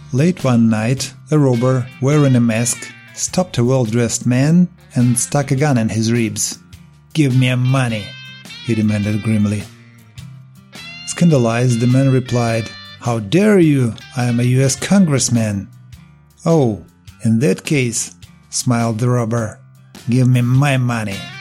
Late one night, a robber wearing a mask stopped a well-dressed man and stuck a gun in his ribs. "Give me money," he demanded grimly. Scandalized, the man replied, "How dare you? I am a U.S. congressman." "Oh, in that case," smiled the robber, "give me my money."